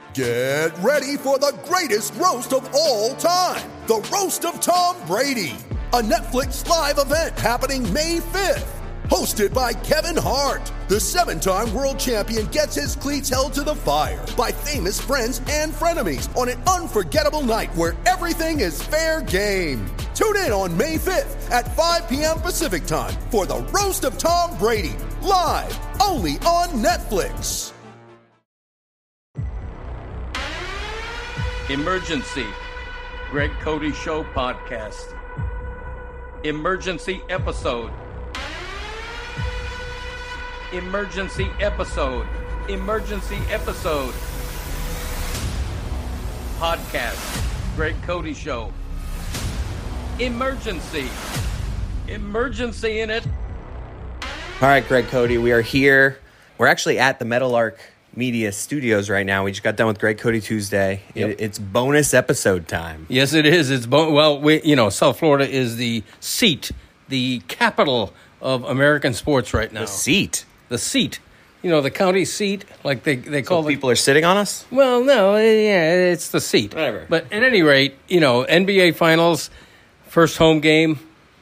Get ready for the greatest roast of all time, the Roast of Tom Brady, a Netflix live event happening May 5th. Hosted by Kevin Hart, the 7-time world champion gets his cleats held to the fire by famous friends and frenemies on an unforgettable night where everything is fair game. Tune in on May 5th at 5 p.m. Pacific time for the Roast of Tom Brady, live only on Netflix. Emergency, Greg Cody Show podcast. Emergency episode. Emergency episode. Emergency episode. Podcast, Greg Cody Show. Emergency. Emergency in it. All right, Greg Cody, we are here. We're actually at the Meadowlark Media Studios right now. We just got done with Greg Cody Tuesday. Yep. It's bonus episode time. Yes, it is. It's South Florida is the seat, the capital of American sports right now. The seat. The county seat, like they call it. People are sitting on us? Well, no, yeah, it's the seat. Whatever. But at any rate, NBA Finals, first home game,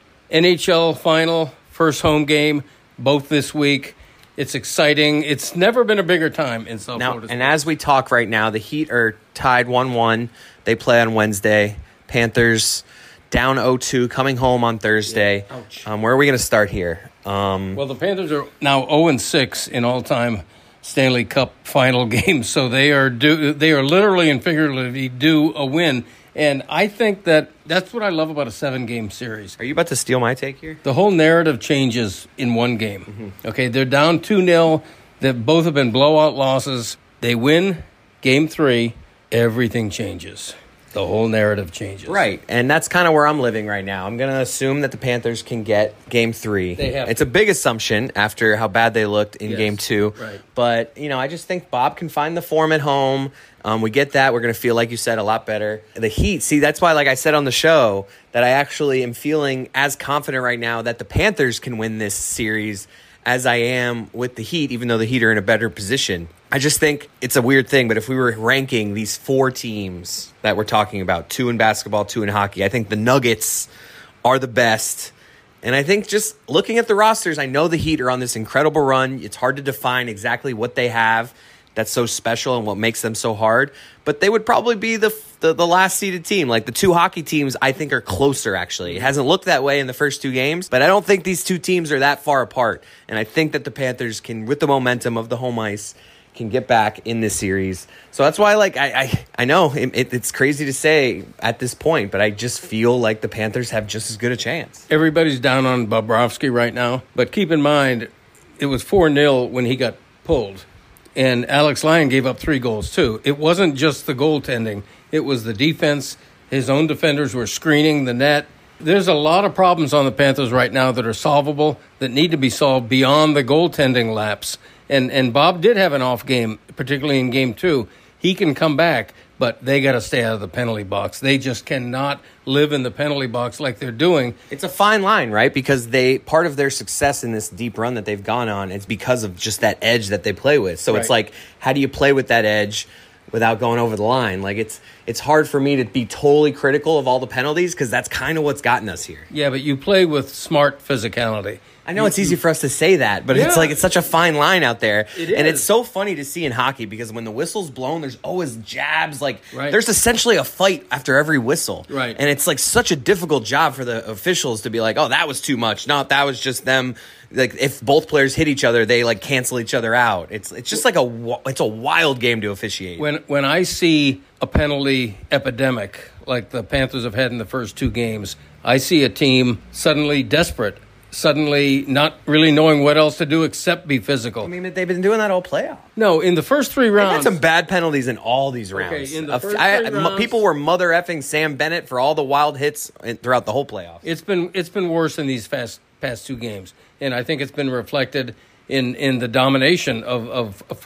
NHL Final, first home game, both this week. It's exciting. It's never been a bigger time in South Florida. And as we talk right now, the Heat are tied 1-1. They play on Wednesday. Panthers down 0-2, coming home on Thursday. Yeah. Ouch. Where are we going to start here? Well, the Panthers are now 0-6 in all-time Stanley Cup final games, so they are literally and figuratively due a win. And I think that's what I love about a 7-game series. Are you about to steal my take here? The whole narrative changes in one game. Mm-hmm. Okay, they're down 2-0. They both have been blowout losses. They win Game 3. Everything changes. The whole narrative changes. Right, and that's kind of where I'm living right now. I'm going to assume that the Panthers can get Game 3. It's a big assumption after how bad they looked in Game 2. Right. But, I just think Bob can find the form at home. We get that. We're going to feel, like you said, a lot better. The Heat, see, that's why, like I said on the show, that I actually am feeling as confident right now that the Panthers can win this series as I am with the Heat, even though the Heat are in a better position. I just think it's a weird thing, but if we were ranking these 4 teams that we're talking about, 2 in basketball, 2 in hockey, I think the Nuggets are the best. And I think just looking at the rosters, I know the Heat are on this incredible run. It's hard to define exactly what they have that's so special and what makes them so hard. But they would probably be the last seeded team. Like the 2 hockey teams, I think, are closer, actually. It hasn't looked that way in the first 2 games, but I don't think these 2 teams are that far apart. And I think that the Panthers can, with the momentum of the home ice, can get back in this series. So that's why, I know it's crazy to say at this point, but I just feel like the Panthers have just as good a chance. Everybody's down on Bobrovsky right now, but keep in mind, it was 4-0 when he got pulled. And Alex Lyon gave up 3 goals, too. It wasn't just the goaltending. It was the defense. His own defenders were screening the net. There's a lot of problems on the Panthers right now that are solvable, that need to be solved beyond the goaltending lapse. And Bob did have an off game, particularly in Game 2. He can come back, but they got to stay out of the penalty box. They just cannot live in the penalty box like they're doing. It's a fine line, right? Because part of their success in this deep run that they've gone on is because of just that edge that they play with. So It's like, how do you play with that edge without going over the line? Like, it's hard for me to be totally critical of all the penalties because that's kind of what's gotten us here. Yeah, but you play with smart physicality. I know it's easy for us to say that, but it's such a fine line out there. It is. And it's so funny to see in hockey because when the whistle's blown, there's always jabs. Right. There's essentially a fight after every whistle. Right. And it's such a difficult job for the officials to be like, oh, that was too much. No, that was just them. Like, if both players hit each other, they cancel each other out. It's just it's a wild game to officiate. When I see a penalty epidemic like the Panthers have had in the first 2 games, I see a team suddenly desperate, suddenly not really knowing what else to do except be physical. I mean, they've been doing that all playoff. No, in the first 3 rounds. They've had some bad penalties in all these rounds. Okay, in the first 3 rounds. People were mother effing Sam Bennett for all the wild hits throughout the whole playoffs. It's been worse in these past 2 games, and I think it's been reflected in the domination of a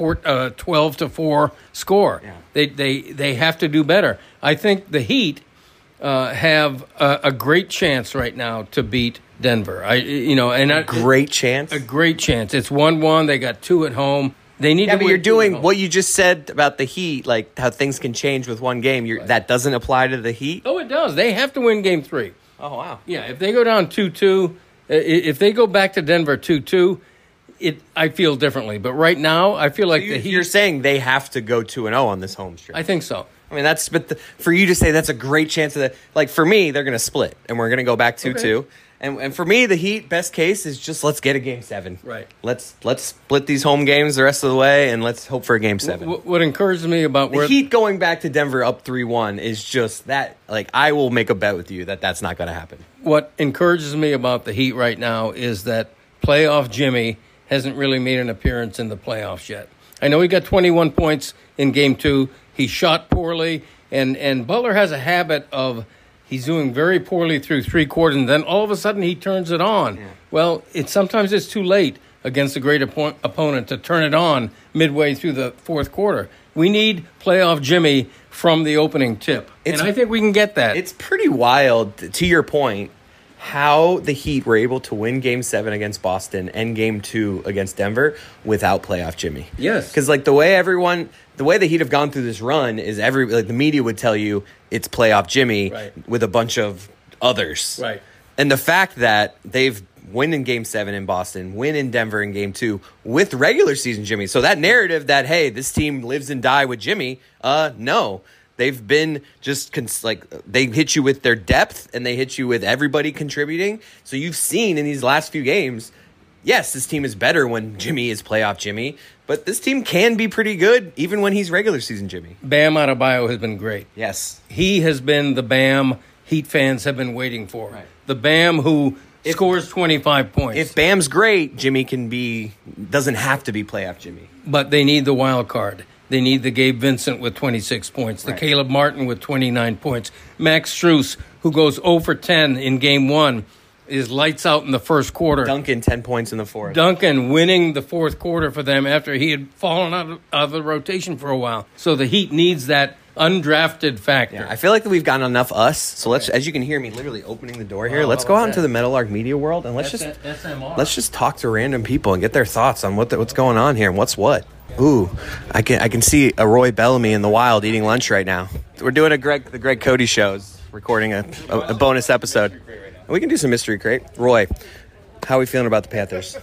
12-4 score. Yeah. They have to do better. I think the Heat have a great chance right now to beat Denver. A great chance. It's 1-1. They got 2 at home. They need to but win you're two doing at home. what you just said about the Heat, like how things can change with one game. That doesn't apply to the Heat? Oh, it does. They have to win Game 3. Oh, wow. Yeah, if they go down 2-2, if they go back to Denver 2-2, I feel differently. But right now, I feel like the Heat... You're saying they have to go 2-0 on this home stretch. I think so. I mean, for you to say that's a great chance of that. Like, for me, they're going to split, and we're going to go back 2-2. Okay. And for me, the Heat, best case is just let's get a Game 7. Right. Let's split these home games the rest of the way, and let's hope for a Game 7. What encourages me about The Heat going back to Denver up 3-1 is just that. Like, I will make a bet with you that that's not going to happen. What encourages me about the Heat right now is that playoff Jimmy hasn't really made an appearance in the playoffs yet. I know he got 21 points in Game 2. He shot poorly, and Butler has a habit of he's doing very poorly through 3 quarters, and then all of a sudden he turns it on. Yeah. Well, sometimes it's too late against a great opponent to turn it on midway through the 4th quarter. We need playoff Jimmy from the opening tip, and I think we can get that. It's pretty wild, to your point, how the Heat were able to win Game 7 against Boston and Game 2 against Denver without playoff Jimmy. Yes. Because, like, the way the Heat have gone through this run is the media would tell you it's playoff Jimmy with a bunch of others. Right. And the fact that they've win in Game 7 in Boston, win in Denver in Game 2 with regular season Jimmy. So that narrative that, hey, this team lives and die with Jimmy, no. They've been just they hit you with their depth and they hit you with everybody contributing. So you've seen in these last few games, yes, this team is better when Jimmy is playoff Jimmy, but this team can be pretty good even when he's regular season Jimmy. Bam Adebayo has been great. Yes. He has been the Bam Heat fans have been waiting for. Right. The Bam who scores 25 points. If Bam's great, Jimmy doesn't have to be playoff Jimmy. But they need the wild card. They need the Gabe Vincent with 26 points, the Caleb Martin with 29 points. Max Strus, who goes 0 for 10 in Game 1, is lights out in the first quarter. Duncan, 10 points in the fourth. Duncan winning the fourth quarter for them after he had fallen out of the rotation for a while. So the Heat needs that undrafted factor. Yeah, I feel like we've gotten enough us. So let's, as you can hear me literally opening the door here, let's go out into the Meadowlark media world and let's just talk to random people and get their thoughts on what's going on here and what's what. Ooh, I can see a Roy Bellamy in the wild eating lunch right now. We're doing the Greg Cody shows, recording a bonus episode. We can do some mystery crate. Roy, how are we feeling about the Panthers?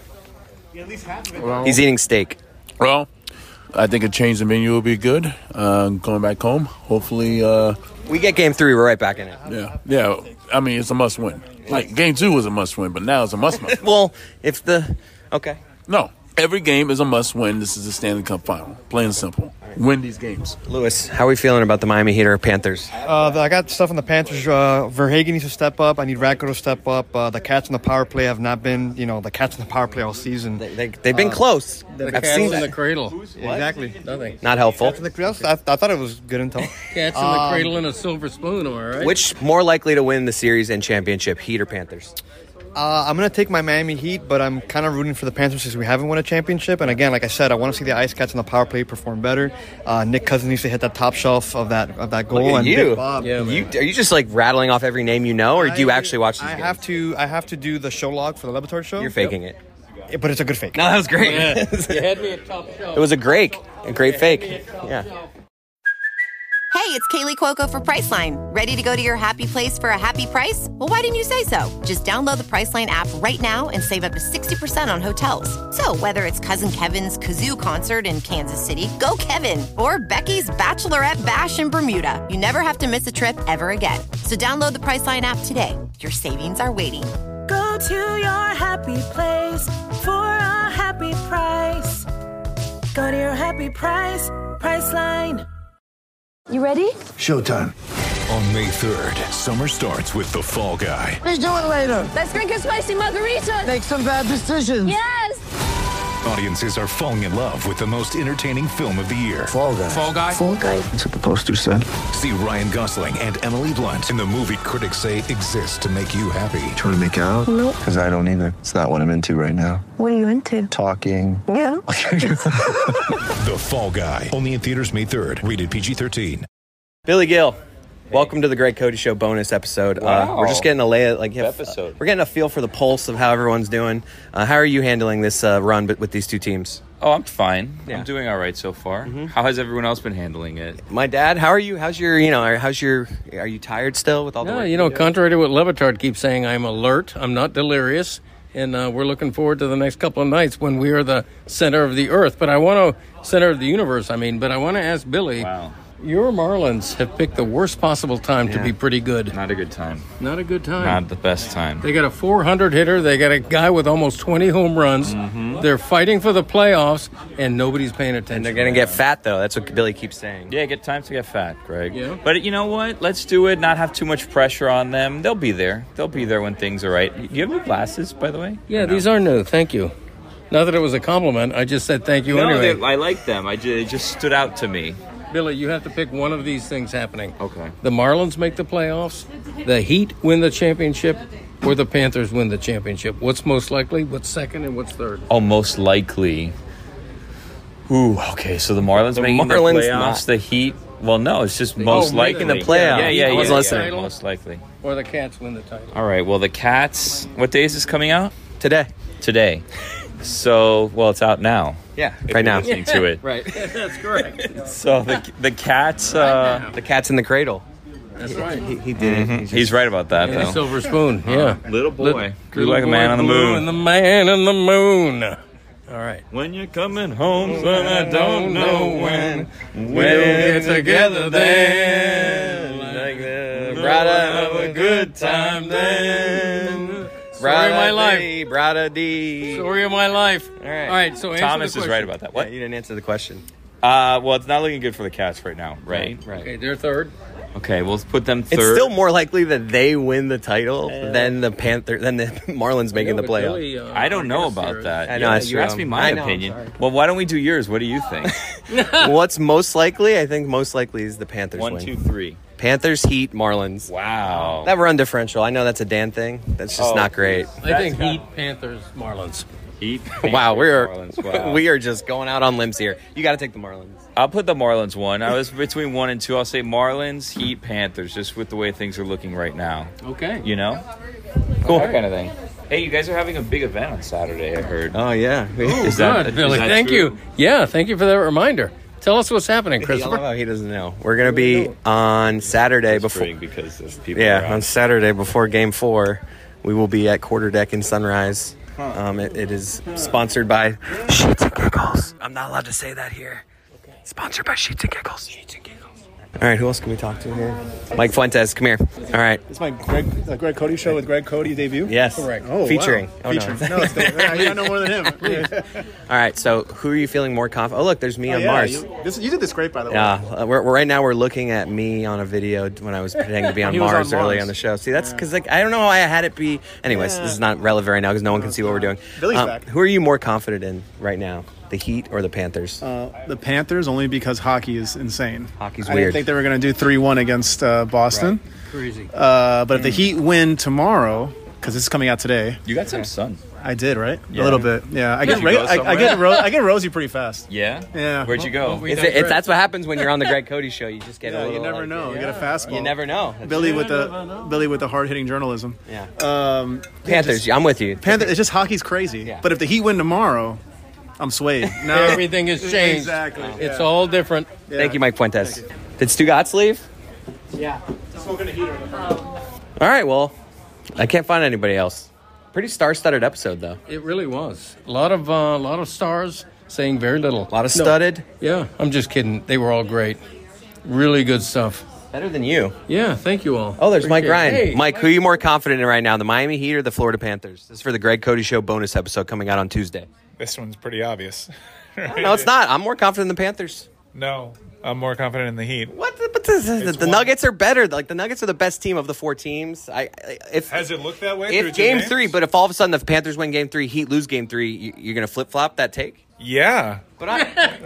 Well, he's eating steak. Well, I think a change in menu will be good. Going back home, hopefully. We get Game 3, we're right back in it. Yeah. I mean, it's a must-win. Like, Game 2 was a must-win, but now it's a must-win. Well, okay. No, every game is a must-win. This is the Stanley Cup final. Plain and simple. Win these games. Lewis, how are we feeling about the Miami Heat or Panthers? I got stuff on the Panthers. Verhagen needs to step up. I need Radko to step up. The Cats on the power play have not been, the Cats on the power play all season. They've been close. The Cats in the cradle. Exactly. Nothing. Not helpful. I thought it was good until. Cats in the cradle and a silver spoon, am I right? Which more likely to win the series and championship, Heat or Panthers? I'm going to take my Miami Heat, but I'm kind of rooting for the Panthers since we haven't won a championship. And again, like I said, I want to see the Ice Cats on the power play perform better. Nick Cousins needs to hit that top shelf of that goal. Look at and you. Big Bob. Yeah, are you just like rattling off every name you know, or do you actually watch these games? I have to do the show log for the Levitor show. You're faking it. But it's a good fake. No, that was great. Yeah. You had me at top shelf. It was a great fake. Yeah. Hey, it's Kaylee Cuoco for Priceline. Ready to go to your happy place for a happy price? Well, why didn't you say so? Just download the Priceline app right now and save up to 60% on hotels. So whether it's Cousin Kevin's Kazoo Concert in Kansas City, go Kevin, or Becky's Bachelorette Bash in Bermuda, you never have to miss a trip ever again. So download the Priceline app today. Your savings are waiting. Go to your happy place for a happy price. Go to your happy price, Priceline. You ready? Showtime. On May 3rd, summer starts with The Fall Guy. Let's do it later. Let's drink a spicy margarita. Make some bad decisions. Yes. Audiences are falling in love with the most entertaining film of the year. Fall Guy. Fall Guy? Fall Guy. That's what the poster said. See Ryan Gosling and Emily Blunt in the movie critics say exists to make you happy. Trying to make it out? Nope. Because I don't either. It's not what I'm into right now. What are you into? Talking. Yeah. The Fall Guy. Only in theaters May 3rd. Rated PG-13. Billy Gill, Welcome to the Greg Cody Show bonus episode. Wow. We're just getting Episode. We're getting a feel for the pulse of how everyone's doing. How are you handling this run with these two teams? Oh, I'm fine. Yeah. I'm doing all right so far. How has everyone else been handling it? My dad, how are you? Are you tired still with all the work? Contrary to what Levitard keeps saying, I'm alert. I'm not delirious. And we're looking forward to the next couple of nights when we are the center of the earth. But I want to, center of the universe, but I want to ask Billy. Wow. Your Marlins have picked the worst possible time to be pretty good. Not a good time. Not a good time. Not the best time. They got a 400 hitter. They got a guy with almost 20 home runs. They're fighting for the playoffs, and nobody's paying attention. And they're going to get fat, though. That's what Billy keeps saying. Yeah, get time to get fat, Greg. Yeah. But you know what? Let's do it. Not have too much pressure on them. They'll be there. They'll be there when things are right. You have new glasses, by the way? Yeah, these are new. Thank you. Not that it was a compliment. I just said thank you anyway. I like them. It just stood out to me. Billy, you have to pick one of these things happening. Okay. The Marlins make the playoffs, the Heat win the championship, or the Panthers win the championship. What's most likely? What's second and what's third? Oh, most likely. Ooh, okay. So the Marlins making the playoffs, the Heat. Well, no, it's just most likely. Making the playoffs. Yeah. I was listening. Most likely. Or the Cats win the title. All right. Well, the Cats. What day is this coming out? Today. So, well, it's out now. Yeah, If right you're now. listening to it. Right. That's correct. So the Cats. The Cat's in the cradle. That's right. He did it. He's right about that, And the though. silver spoon, yeah. Little boy. Grew Little like a boy man on the blue moon. And the man on the moon. All right. When you're coming home, son, I don't know when. We'll get together then. Brada, have a good time then. Story Brada of my life. D, Brada D. Story of my life. All right. All right, so answer Thomas the is question. right about that. What? What? You didn't answer the question. Well, it's not looking good for the Cats right now, right? Okay, they're third. Okay, we'll put them third. It's still more likely that they win the title than the Marlins making the playoff. I don't know about that. I know, that's you true. asked me my I know, I'm opinion. sorry. Well, why don't we do yours? What do you think? What's most likely? I think most likely is the Panthers 1, win. 2, 3. Panthers, Heat, Marlins. Wow. That run differential. I know that's a Dan thing. That's just not great. I think Heat, Panthers, Marlins. Heat. Wow, Marlins. Wow. we are just going out on limbs here. You got to take the Marlins. I'll put the Marlins 1. I was between 1 and 2. I'll say Marlins, Heat, Panthers, just with the way things are looking right now. Okay. You know? Cool. That kind of thing. Hey, you guys are having a big event on Saturday, I heard. Oh yeah. Is Good, that- Billy. is that Thank true? you. Yeah, thank you for that reminder. Tell us what's happening, I love Christopher. how he doesn't know. We're gonna be on Saturday before. Because of people Yeah, around. on Saturday before Game 4, we will be at Quarter Deck in Sunrise. It is sponsored by Sheets and Giggles. I'm not allowed to say that here. Sponsored by Sheets and Giggles. All right, who else can we talk to here? Mike Fuentes, come here. All right. It's my Greg Cody show with Greg Cody debut? Yes. Correct. Oh, Featuring. Wow. Oh, Featuring. no. No, it's good. I know more than him. All right, so who are you feeling more confident? Oh, look, there's me on Mars. You did this great, by the way. Yeah, right now we're looking at me on a video when I was pretending to be on He was Mars on early Mars. on the show. See, that's because I don't know how I had it be. Anyways, this is not relevant right now because no one can see what we're doing. Billy's back. Who are you more confident in right now? The Heat or the Panthers? The Panthers, only because hockey is insane. Hockey's I weird. didn't think they were going to do 3-1 against Boston. Crazy. But if the Heat win tomorrow, because this is coming out today. You got some sun. I did, right? Yeah. A little bit. Yeah, I Did get you go I get rosy pretty fast. Yeah? Yeah. Where'd you go? That's what happens when you're on the Greg Cody show. You just get a Yeah, little. you never know. You get a fastball. You never know. Billy with the hard hitting journalism. Yeah. Panthers. I'm with you. It's just hockey's crazy. Yeah. But if the Heat win tomorrow, I'm swayed. No, Everything has changed. Exactly. It's all different. Yeah. Thank you, Mike Fuentes. Did Stugatz leave? Yeah. Smoking a heater. All right. Well, I can't find anybody else. Pretty star-studded episode, though. It really was. A lot of stars saying very little. A lot of studded. Yeah, I'm just kidding. They were all great. Really good stuff. Better than you. Yeah, thank you all. Oh, there's Mike Appreciate Ryan. it. Hey, Mike, who are you more confident in right now, the Miami Heat or the Florida Panthers? This is for the Greg Cody Show bonus episode coming out on Tuesday. This one's pretty obvious. No, it's not. I'm more confident in the Panthers. No, I'm more confident in the Heat. What? But the Nuggets are better. Like, the Nuggets are the best team of the 4 teams. Has it looked that way? If Game 3, but if all of a sudden the Panthers win Game 3, Heat lose Game 3, you're going to flip-flop that take? Yeah. But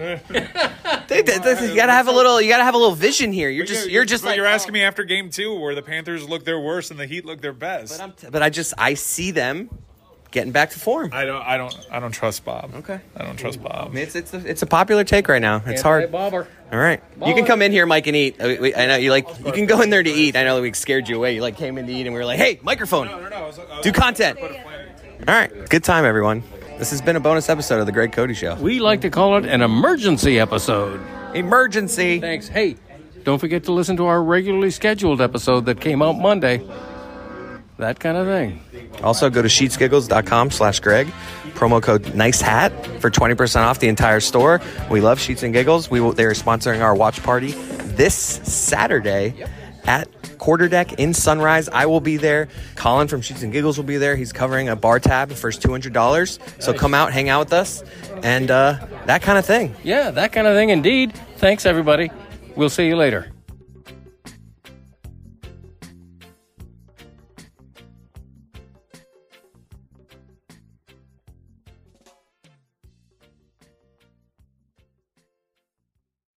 you gotta have a little vision here. You're just like, you're asking me after Game 2 where the Panthers look their worst and the Heat look their best. But I see them. getting back to form. I don't trust Bob. Okay. I don't trust Bob. I mean, it's a popular take right now. It's hard. Bobber. All right. You can come in here, Mike, and eat. I know you can go in there to eat. I know we scared you away. You came in to eat, and we were like, hey, microphone. No. Do content. All right. Good time, everyone. This has been a bonus episode of The Greg Cody Show. We like to call it an emergency episode. Emergency. Thanks. Hey, don't forget to listen to our regularly scheduled episode that came out Monday. That kind of thing. Also, go to sheetsgiggles.com/Greg. Promo code NICEHAT for 20% off the entire store. We love Sheets and Giggles. They're sponsoring our watch party this Saturday at Quarterdeck in Sunrise. I will be there. Colin from Sheets and Giggles will be there. He's covering a bar tab for his $200. So come out, hang out with us, and that kind of thing. Yeah, that kind of thing indeed. Thanks, everybody. We'll see you later.